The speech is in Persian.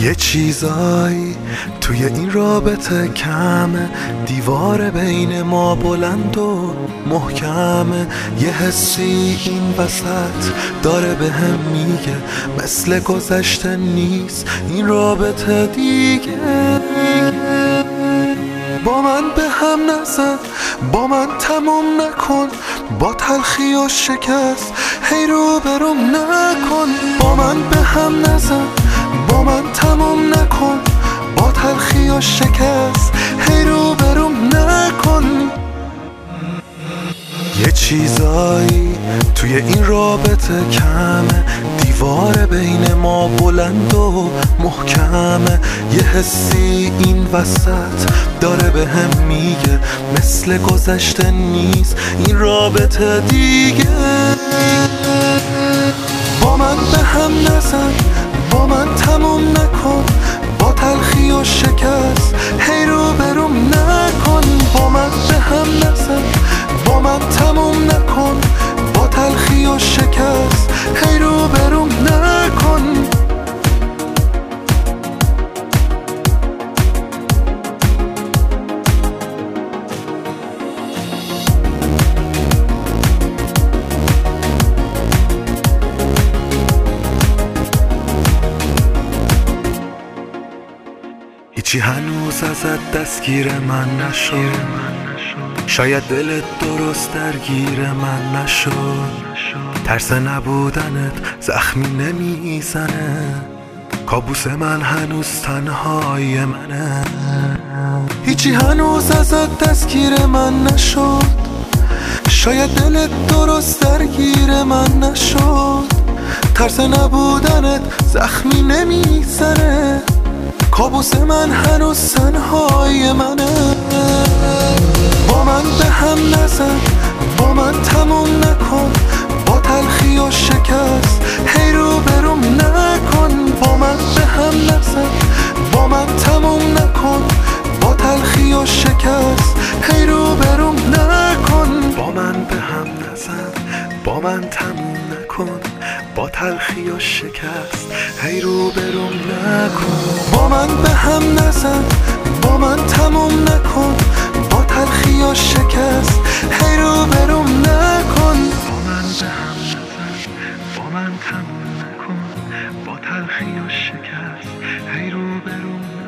یه چیزایی توی این رابطه کمه، دیوار بین ما بلند و محکمه. یه حسی این وسط داره بهم میگه مثل گذشته نیست این رابطه دیگه. با من به هم نزن، با من تموم نکن، با تلخی و شکست هی رو برم نکن. با من به هم نزن، با من تموم نکن، با تلخی و شکست هی رو برم نکن. یه چیزایی توی این رابطه کمه، دیوار بین ما بلند و محکمه. یه حسی این وسط داره بهم میگه مثل گذشته نیست این رابطه دیگه. با من به هم نزن، با من تموم نکن، با تلخی و شکست هی رو برم نکن. با من به هم نزن، با من تموم نکن، با تلخی و شکست هی رو برم نکن. هیچی هنوز ازت دستگیر من نشد، شاید دلت درست درگیر من نشد. ترس نبودنت زخمی نمیزنه، کابوس من هنوز تنهای منه. هیچی هنوز ازت دستگیر من نشد، شاید دلت درست درگیر من نشد. ترس نبودنت زخمی نمیزنه، کابوس من هنوز تنهای منه. با من به هم نزن، با من تموم نکن، با تلخی و شکست هی رو برم نکن. با من به هم نزن، با من تموم نکن، با تلخی و شکست هی رو برم نکن. با من به هم نزن، با من تموم نکن، با تلخی و شکست هی رو برم نکن. با من به هم نزن، با من تموم نکن، با تلخی و شکست هی رو برم نکن. با من به هم نزن، با من تموم نکن، با تلخی و شکست هی رو برم نکن.